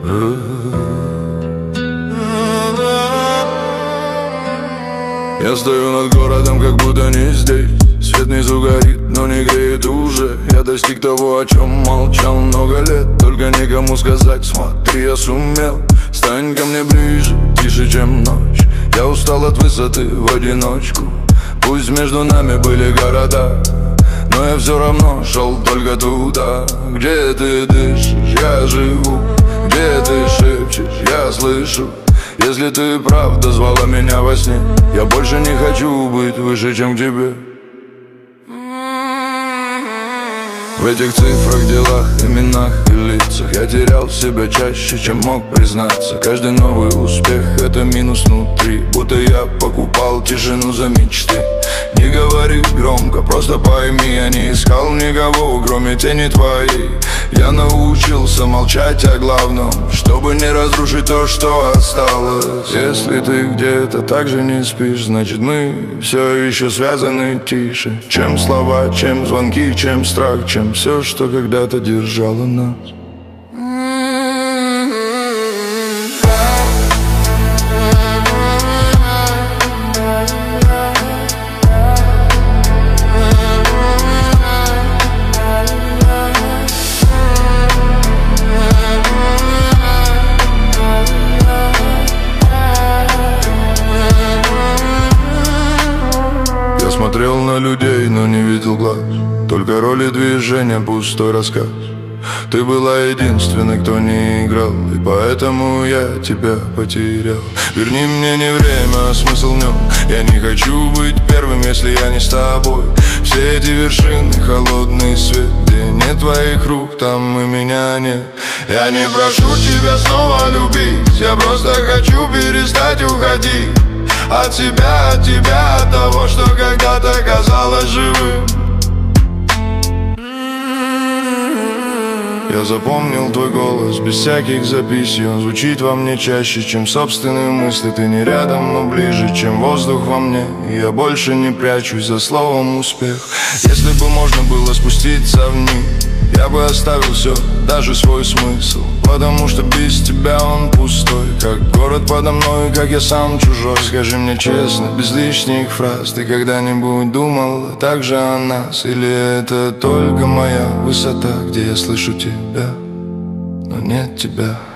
Я стою над городом, как будто не здесь. Свет внизу горит, но не греет уже. Я достиг того, о чем молчал много лет. Только никому сказать, смотри, я сумел. Стань ко мне ближе, тише, чем ночь. Я устал от высоты в одиночку. Пусть между нами были города, но я все равно шел только туда. Где ты дышишь, я живу. Где ты шепчешь, я слышу. Если ты правда звала меня во сне, я больше не хочу быть выше, чем к тебе. В этих цифрах, делах, именах и лицах я терял себя чаще, чем мог признаться. Каждый новый успех — это минус внутри, будто я покупал тишину за мечты. Не говори громко, просто пойми, я не искал никого, кроме тени твоей. Я научился молчать о главном, чтобы не разрушить то, что осталось. Если ты где-то так же не спишь, значит мы все еще связаны тише, чем слова, чем звонки, чем страх, чем все, что когда-то держало нас. Смотрел на людей, но не видел глаз, только роли движения, пустой рассказ. Ты была единственной, кто не играл, и поэтому я тебя потерял. Верни мне не время, а смысл в нем. Я не хочу быть первым, если я не с тобой. Все эти вершины, холодный свет, где нет твоих рук, там и меня нет. Я не прошу тебя снова любить, я просто хочу перестать уходить от тебя, от того, что когда-то казалось живым. Я запомнил твой голос без всяких записей. Он звучит во мне чаще, чем собственные мысли. Ты не рядом, но ближе, чем воздух во мне. И я больше не прячусь за словом успех. Если бы можно было спуститься вниз, я бы оставил все, даже свой смысл. Потому что без тебя он пустой, как город подо мной, как я сам чужой. Скажи мне честно, без лишних фраз, ты когда-нибудь думал так же о нас? Или это только моя высота, где я слышу тебя, но нет тебя?